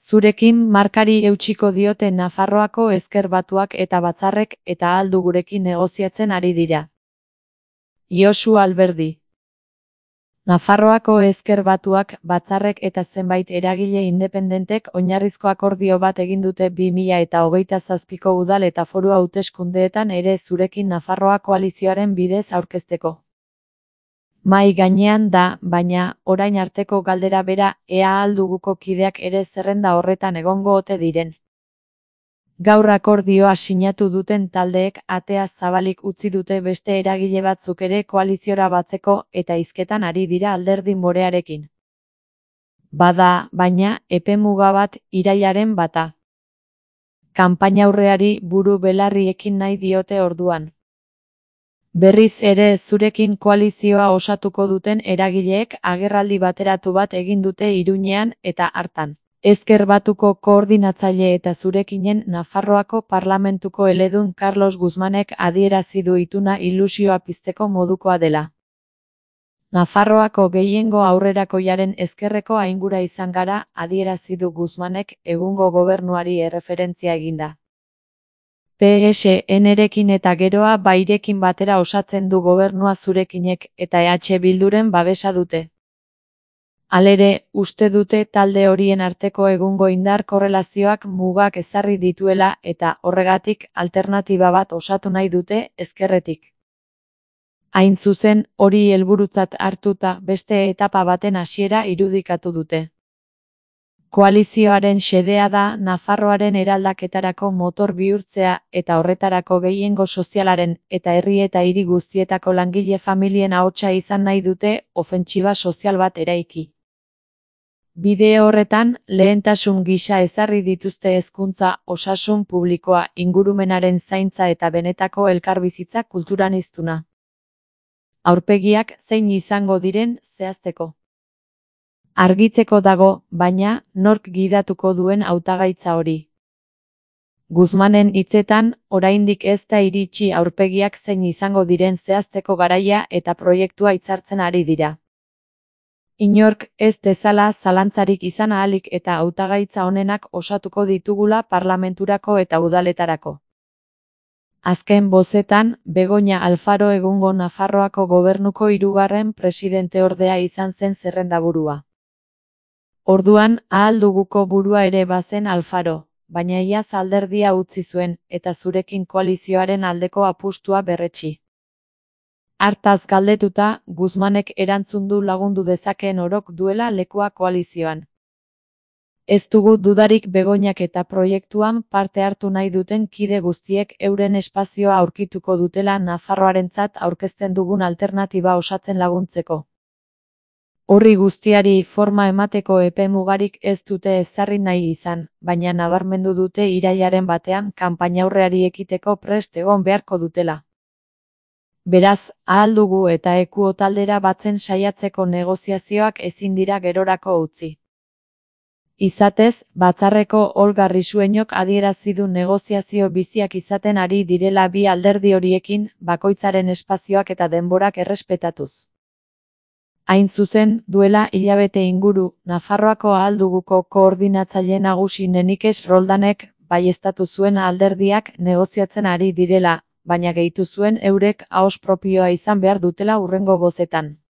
Zurekin markari eutsiko diote Nafarroako Ezker Batuak eta batzarrek eta ahal du gurekin negoziatzen ari dira. Josu Alberdi. Nafarroako Ezker Batuak, batzarrek eta zenbait eragile independentek oinarrizko akordio bat egin dute 2027ko udal eta foru hauteskundeetan ere zurekin Nafarroa koalizioaren bidez aurkezteko. Mahai gainean da, baina, orain arteko galdera bera, ea ahal duguko kideak ere zerrenda horretan egongo ote diren. Gaur akordioa sinatu duten taldeek atea zabalik utzi dute beste eragile batzuk ere koaliziora batzeko eta hizketan ari dira Alderdi Morearekin. Bada, baina, epemuga bat irailaren 1. Kanpainaurreari buru belarri ekin nahi diote orduan. Berriz ere zurekin koalizioa osatuko duten eragileek agerraldi bateratu bat egin dute Iruñean eta hartan. Ezker Batuko koordinatzaile eta zurekinen Nafarroako Parlamentuko eledun Carlos Guzmanek adierazi du ituna ilusioa pizteko modukoa dela. Nafarroako gehiengo aurrerakoiaren ezkerreko aingura izan gara, adierazi du Guzmanek egungo gobernuari erreferentzia eginda. PSN-erekin eta geroa bairekin batera osatzen du gobernua zurekinek eta EH Bilduren babesa dute. Halere, uste dute talde horien arteko egungo indar korrelazioak mugak ezarri dituela eta horregatik alternatiba bat osatu nahi dute ezkerretik. Hain zuzen, hori helburutzat hartuta beste etapa baten hasiera irudikatu dute. Koalizioaren xedea da Nafarroaren eraldaketarako motor bihurtzea eta horretarako gehiengo sozialaren eta herri eta hiri guztietako langile familien ahotsa izan nahi dute ofentsiba sozial bat eraiki. Bide horretan, lehentasun gisa ezarri dituzte hezkuntza, osasun publikoa, ingurumenaren zaintza eta benetako elkarbizitza kulturan hiztuna. Aurpegiak zein izango diren zehazteko. Argitzeko dago, baina, nork gidatuko duen hautagaitza hori. Guzmanen hitzetan, oraindik ez da iritsi aurpegiak zein izango diren zehazteko garaia eta proiektua hitzartzen ari dira. Inork ez dezala zalantzarik izan ahalik eta hautagaitza onenak osatuko ditugula parlamenturako eta udaletarako. Azken bozetan, Begoña Alfaro egungo Nafarroako gobernuko 3. presidenteordea izan zen zerrendaburua. Orduan, ahal duguko burua ere bazen Alfaro, baina iaz alderdia utzi zuen eta zurekin koalizioaren aldeko apustua berretsi. Hartaz galdetuta, Guzmanek erantzun du lagundu dezakeen orok duela lekua koalizioan. Ez dugu dudarik Begoñak eta proiektuan parte hartu nahi duten kide guztiek euren espazioa aurkituko dutela Nafarroarentzat aurkezten dugun alternatiba osatzen laguntzeko. Horri guztiari forma emateko epemugarik ez dute ezarri nahi izan, baina nabarmendu dute irailaren 1 kanpainaurreari ekiteko prest egon beharko dutela. Beraz, ahal dugu eta ekuo taldera batzen saiatzeko negoziazioak ezin dira gerorako utzi. Izatez, batzarreko Olga Risueñok adierazi du negoziazio biziak izaten ari direla bi alderdi horiekin, bakoitzaren espazioak eta denborak errespetatuz. Hain zuzen, duela hilabete inguru, Nafarroako ahal duguko koordinatzaile nagusi Nenikes Roldanek baieztatu zuen alderdiak negoziatzen ari direla, baina gehitu zuen eurek ahoz propioa izan behar dutela hurrengo bozetan.